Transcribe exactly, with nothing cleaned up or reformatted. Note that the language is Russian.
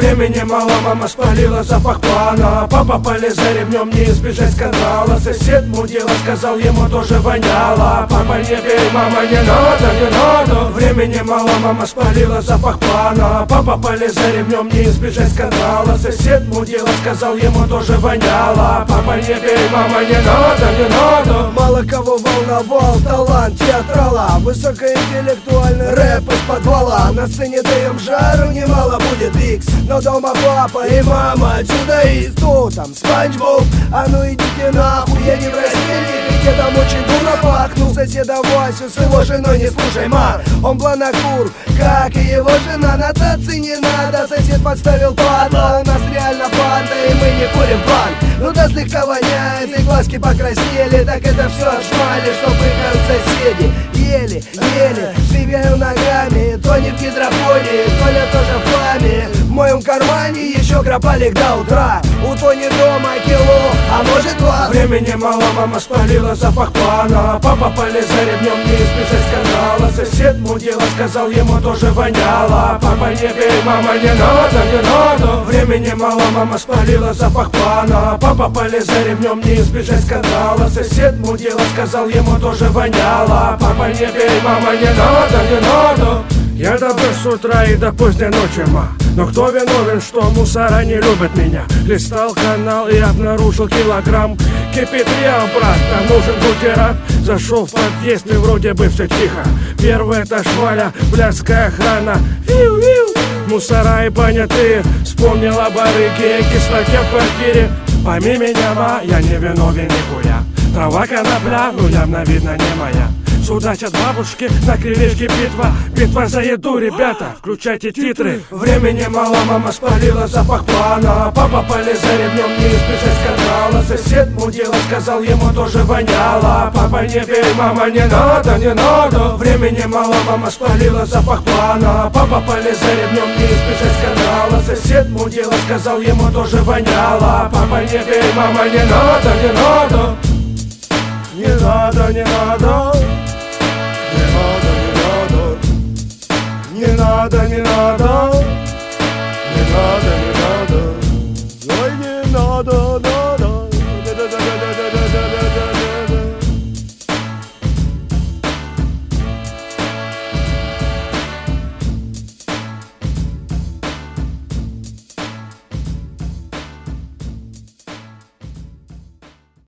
Времени мало, мама спалила запах плана. Папа полез за ремнем, не избежать скандала. Сосед мудила, сказал, ему тоже воняло. Папа не бей, мама не надо, не надо. Времени мало, мама спалила запах плана. Папа полез за ремнем, не избежать скандала. Сосед мудила, сказал, ему тоже воняло. Папа не бей, мама не надо, не надо. Мало кого волновал талант театрала, высокоинтеллектуальный рэп из подвала. На сцене даем жару, немало будет икс, но дома папа и мама отсюда из. Кто там, Спанч Боб? А ну идите нахуй, я не в растении, ведь там очень дурно пахну. Соседа Васю с его женой не слушай, ма, он бланокур, как и его жена. Нотации не надо, сосед подставил падла. У нас реально банда, и мы не курим план. Ну да, слегка воняет, и глазки покраснели. Так это все от шмали, что прыгают соседи. Еле, еле, швыряю ногами. То не в гидропонии, то ли тоже в пламя. В моем кармане еще грабалик до утра. У Тони дома кило, а может два. Времени мало, мама спалила запах плана. Папа полез за ремнем, не избежать скандала. Сосед мудила, сказал, ему тоже воняло. Папа не бей, мама не надо, не надо. Времени мало, мама спалила запах плана. Папа полез за ремнем, не избежать скандала. Сосед мудила, сказал, ему тоже воняло. Папа не бей, мама не надо, не надо. Я добыл с утра и до поздней ночи, ма. Но кто виновен, что мусора не любят меня? Листал канал и обнаружил килограмм кипятria, брат, там нужен бутерат. Зашел в подъезд и вроде бы все тихо. Первая это шваля, блядская охрана. Виу-виу. Мусора и понятые, вспомнила барыги и кислоте в квартире. Пойми меня, ма, я не виновен нихуя. Трава конопля, ну явно видно не моя. Судачат бабушки, на крылечке битва. Битва за еду, ребята, включайте титры. Времени мало, мама спалила запах плана. Папа полез за ремнем, не избежать скандала. Сосед мудила, сказал, ему тоже воняло. Папа не бей, мама не надо, не надо. Времени мало, мама спалила запах плана. Папа полез за ремнем, не избежать скандала. Сосед мудила, сказал, ему тоже воняло. Папа не бей, мама не надо, не надо. Не надо, не надо. Не надо, не надо. Не надо, не надо.